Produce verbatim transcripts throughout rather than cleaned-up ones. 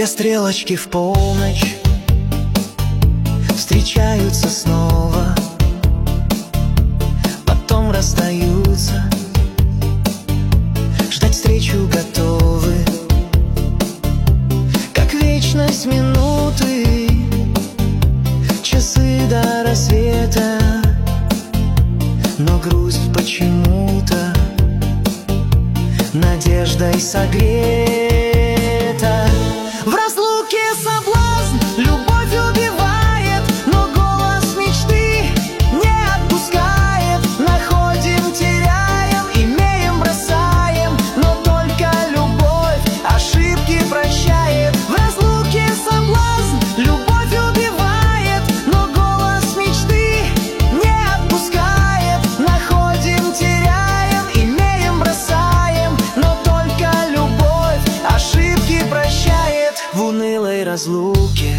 Две стрелочки в полночь встречаются снова, потом расстаются, ждать встречу готовы, как вечность минуты, часы до рассвета. Но грусть почему-то надеждой согрета. В разлуке соблазн любовь убивает, но голос мечты не отпускает. Находим, теряем, имеем, бросаем, но только любовь ошибки прощает. В разлуке соблазн любовь убивает, но голос мечты не отпускает. Находим, теряем, имеем, бросаем, но только любовь ошибки прощает. В унылой разлуке,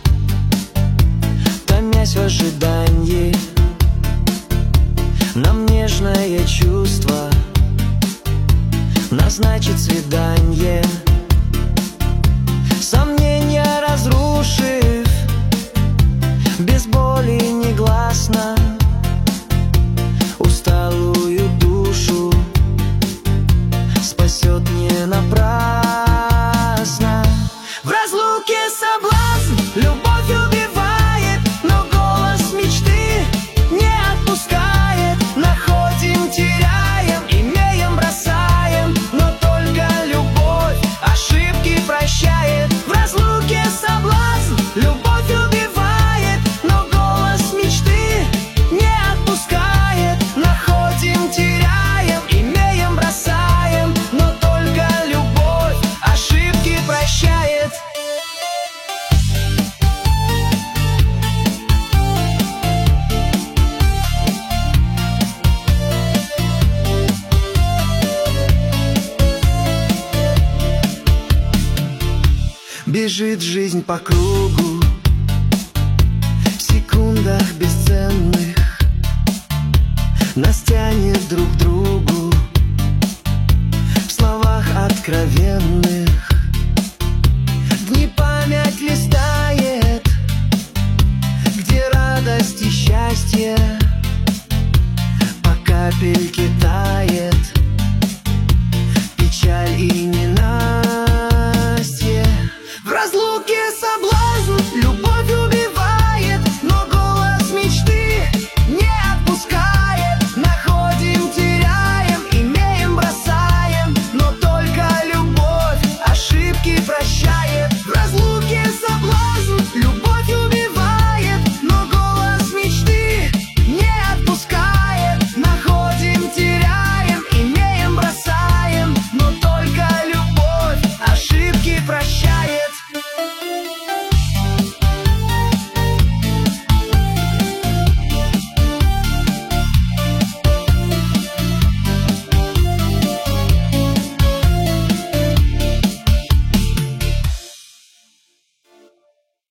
томясь в ожидании, нам нежное чувство назначит свидание. Сомнения разрушив, без боли негласно, усталую душу спасет не напрасно. В разлуке соблазн любовь убивает, но голос мечты не отпускает. Находим, теряем, имеем, бросаем, но только любовь ошибки прощает. В разлуке соблазн любовь убивает, но голос мечты не отпускает. Находим, теряем, имеем, бросаем, но только любовь ошибки прощает. Бежит жизнь по кругу, в секундах бесценных нас тянет друг к другу, в словах откровенных. Дни память листает, где радость и счастье по капельке тает, печаль и ненастье. В разлуке соблазн